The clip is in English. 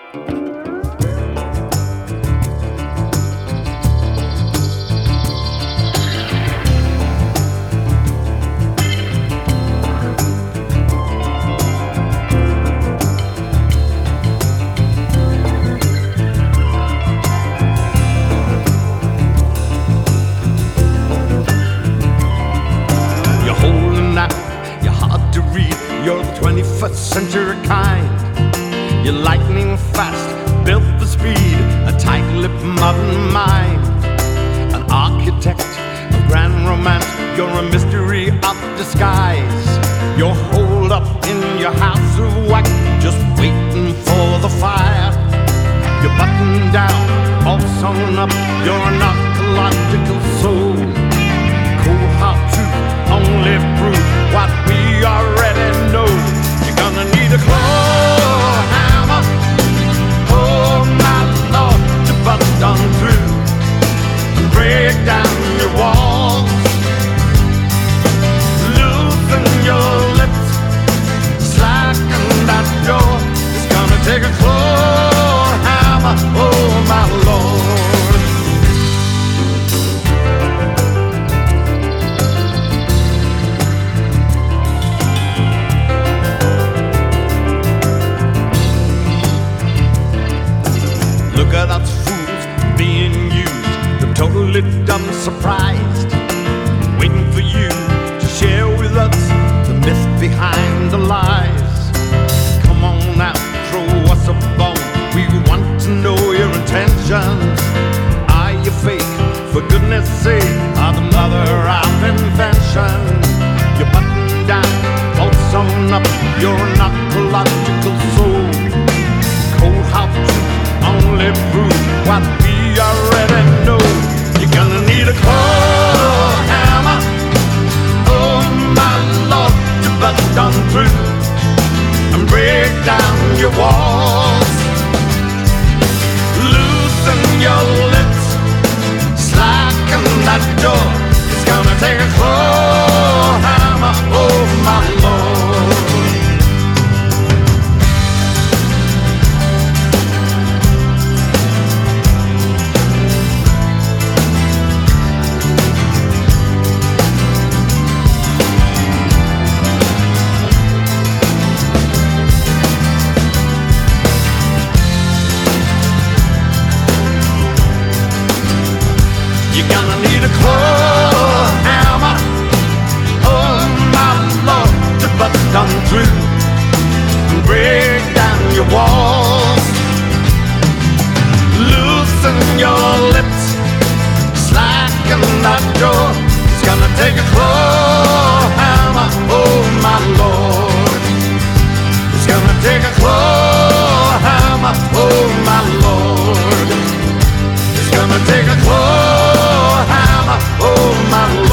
You're the 21st century kind. You're lightning fast, built for speed, a tight-lipped modern mind. An architect of grand romance, you're a mystery of disguise. You're holed up in your house of wax, just waiting for the fire. You're buttoned down, all sewn up, you're an archaeological soul. Cold hard truth, only proof what we already know. You're gonna need a claw hammer, oh my Lord, to bust on through and break down your walls. Loosen your lips, slacken that door. It's gonna take a claw hammer, oh my Lord. Look at us fools being used, they're totally dumb, surprised, waiting for you to share with us the myth behind the lies. Come on now, throw us a bone, we want to know your intentions. Are you fake, for goodness sake, are the mother of invention? You're buttoned down, all sewn up, you're an archaeological soul. Cold hard truth, only prove what we already know. You're gonna need a claw hammer, oh my Lord, to bust on through and break down your walls. Loosen your lips, slacken that door. It's gonna take a claw hammer, oh my Lord. You're gonna need a claw hammer, oh my Lord, to bust on through and break down your walls. Loosen your lips, slacken that door. It's gonna take a claw hammer, oh my Lord. It's gonna take a claw hammer, oh my Lord. It's gonna take a claw hammer, oh my Lord.